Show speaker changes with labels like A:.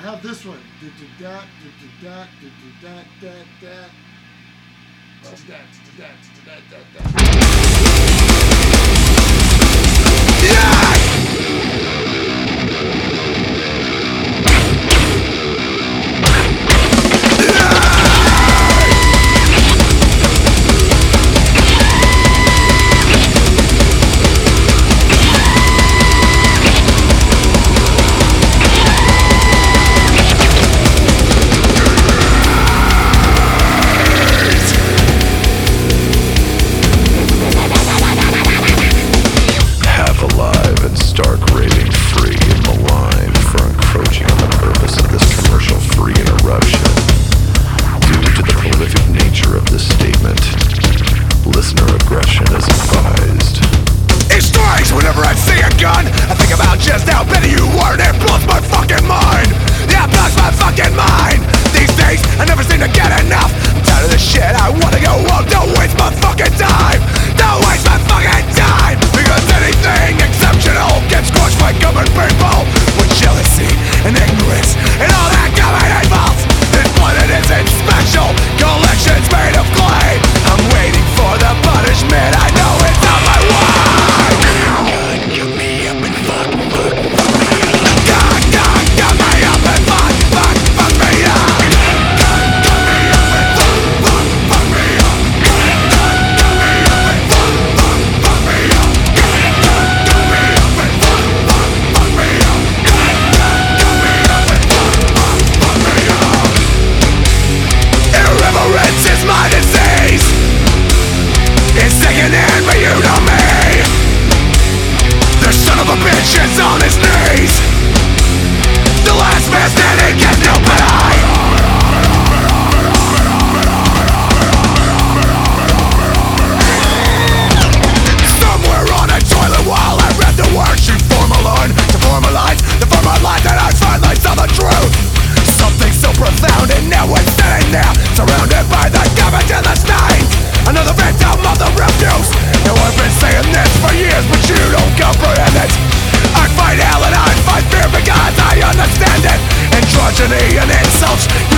A: have this one. Da-da-da, da-da-da, da-da-da, da-da-da. Da-da-da, da-da-da, da-da-da.
B: I think about just how petty you are, and it blows my fucking mind. Yeah, it blows my fucking mind. These days, I never seem to get enough. I'm tired of this shit, I wanna go home. Don't waste my fucking time. Don't waste my fucking time. Because anything exceptional gets squashed by common people with jealousy and ignorance and all that common involves. This blood, it isn't special. Collections made of clay. I'm waiting for the punishment. I know it's on my way. Is on his knees. The last man standing gets no pity. Somewhere on a toilet while I read the words she formalin to formalize the former life that I finally saw the truth. Something so profound and now it's sitting there surrounded by the garbage and the stains. Another victim of the refuse. Now I've been saying this for years, but you don't comprehend it. I fight hell and I fight fear because I understand it. Androgyny and insults